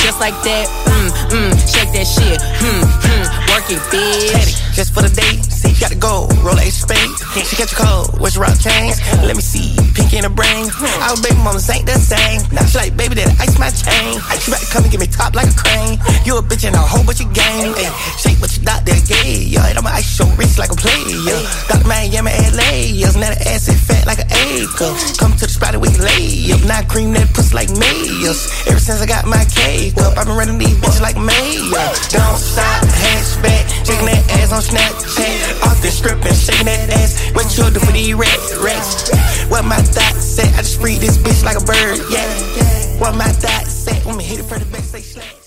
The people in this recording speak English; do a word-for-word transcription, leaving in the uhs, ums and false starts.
just like that. Mm, mm, shake that shit. Hmm, hmm, work it, bitch. Just for the date, see, you gotta go. Roll a spade. She catch a cold, what's your rock chains? Let me see, pink in the brain. Our baby mamas ain't the same. Now she like, baby, that ice my chain. She about to come and get me top like a crane. You a bitch and a whole bunch of game. Ay, shake what you doctor gay. Yeah, and I'm an ice show rich like a player. Doctor Miami, L A. Yeah, now the ass is fat like an acre. Come to the spot and we lay up. Now cream that pussy like mayors. Ever since I got my cake up, I've been running these bitches like mayor. Don't stop, hatchback, shaking that ass on Snapchat. Off the strip and shaking that ass. What you do for these rats, rats? What my thought said, I just free this bitch like a bird, yeah. What my thought said, when me hit it for the back, say slack.